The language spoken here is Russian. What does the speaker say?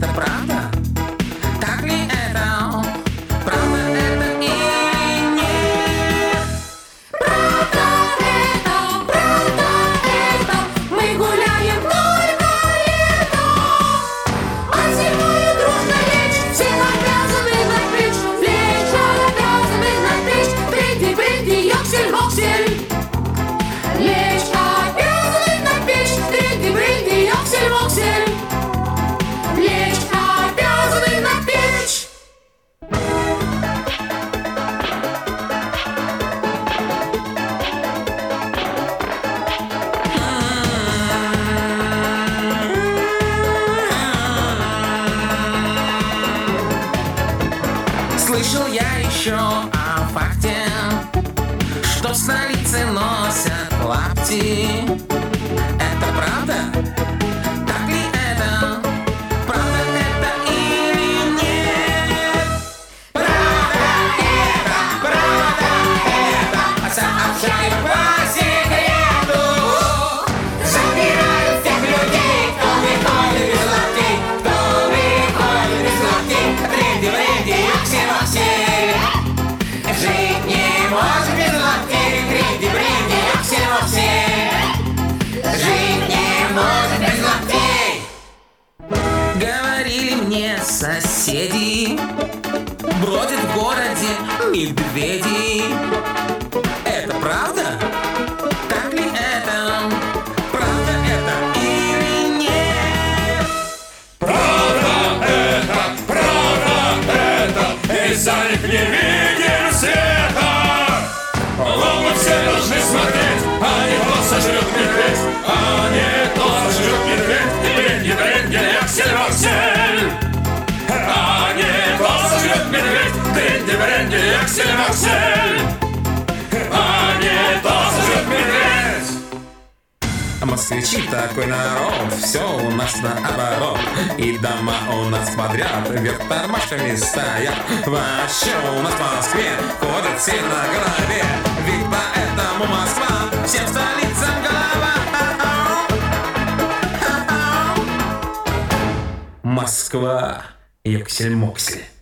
Это правда? Так ли это? Правда это или нет? Правда это, мы гуляем только летом. А зимой дружно лечь, все обязаны напечь. Лечь обязаны напечь, бренди, бренди, йоксель, воксель. Лечь обязаны напечь, бренди, бренди, йоксель, воксель. Лечь обязаны напечь. Слышал я еще о факте, что в столице носят лапти. Это правда? Так ли это? Правда это или нет? Правда это, сообщаю по секрету. Забирают тех людей, кто выходит без лаптей, кто выходит без лаптей. Бренди, бренди, йоксель-воксель. Жить не может без лаптей. Бренди, бренди, йоксель-воксель. Жить не может без лаптей. Говорили мне соседи, бродят в городе медведи. Это правда? Так ли это? Правда это или нет? Правда это, из-за них не видим света. Ломы все должны смотреть, а не то сожрет медведь, а не то сожрет медведь. Бренди, бренди, йоксель-воксель. А не то сожрет медведь, бренди, бренди, йоксель-воксель. А не то сожрет медведь. Москвичи такой народ, все у нас наоборот. И дома у нас подряд вверх тормашками стоят. Вообще у нас в Москве ходят все на голове. Ведь поэтому Москва всем столицам голова. Москва, йоксель-моксель.